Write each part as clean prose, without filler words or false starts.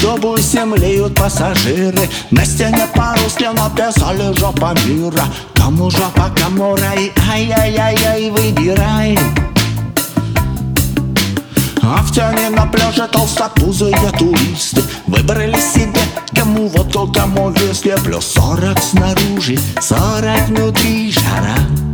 автобусе млеют пассажиры. На стене по-русски написали «Жопа мира». Кому жопа, кому рай, ай-яй-яй-яй, выбирай. А в тени на пляже толстопузые туристы выбрали себе, кому водку, кому виски. Плюс 40 снаружи, 40 внутри, жара.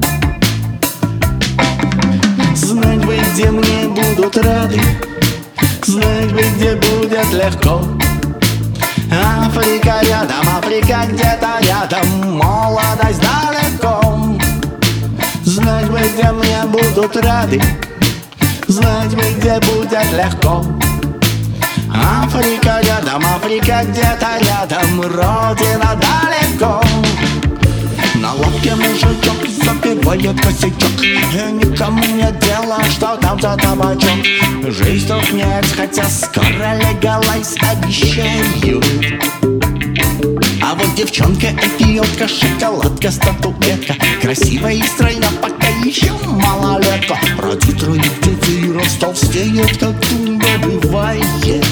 Знать бы, где мне будут рады, знать бы, где будет легко. Африка рядом, Африка где-то рядом, молодость далеко. Знать бы, где мне будут рады, знать бы, где будет легко. Африка рядом, Африка где-то рядом, родина далеко. На лодке мужичок запивает косячок, и никому нет дела, что там за табачок. Жизнь тут нет, хотя скоро легалайз обещают. А вот девчонка, эфиопка, шоколадка, статуэтка, красивая и стройна, пока еще малолетка. Родит троих детей и растолстеет, как тумба бывает.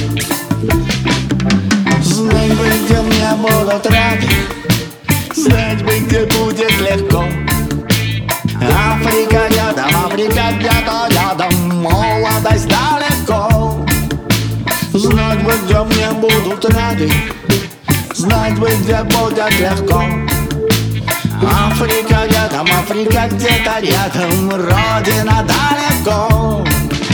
Знать бы, где мне будут рады, знать бы, где будет легко. Африка рядом, Африка где-то рядом, молодость далеко. Знать бы, где мне будут рады, знать бы, где будет легко. Африка рядом, Африка где-то рядом, родина далеко.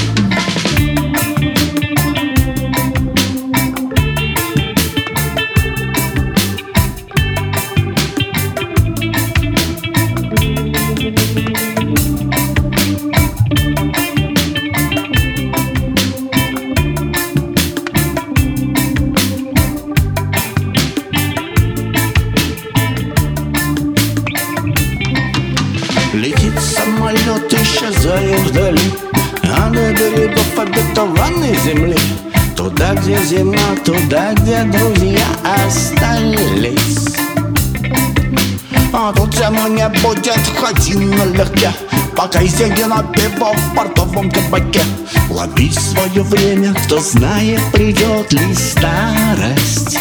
Летит самолет, исчезая вдали, а до берегов обетованной земли. Туда, где зима, туда, где друзья остались. А тут зима не будет, ходи налегке, пока изъедено пиво в портовом кабаке. Лови свое время, кто знает, придет ли старость.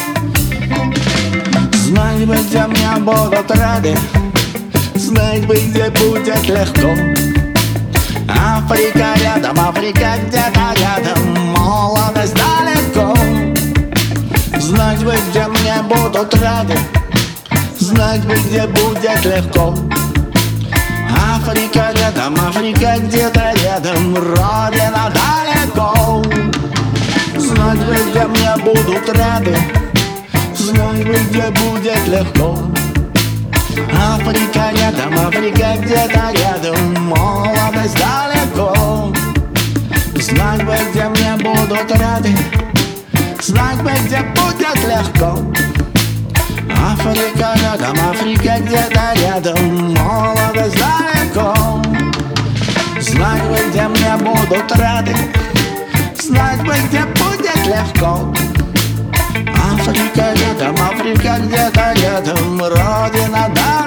Знай бы, где мне будут рады, знать бы, где будет легко. Африка рядом, Африка где-то рядом, молодость далеко. Знать бы, где мне будут рады, знать бы, где будет легко. Африка рядом, Африка где-то рядом, родина далеко. Знать бы, где мне будут рады, знать бы, где будет легко. Африка рядом, Африка где-то рядом, молодость далеко. Знать бы, где мне будут рады, знать бы, где будет легко. Африка рядом, Африка где-то рядом, молодость далеко. Знать бы, где мне будут рады, знать бы, где будет легко. Африка рядом, Африка где-то рядом, родина далеко.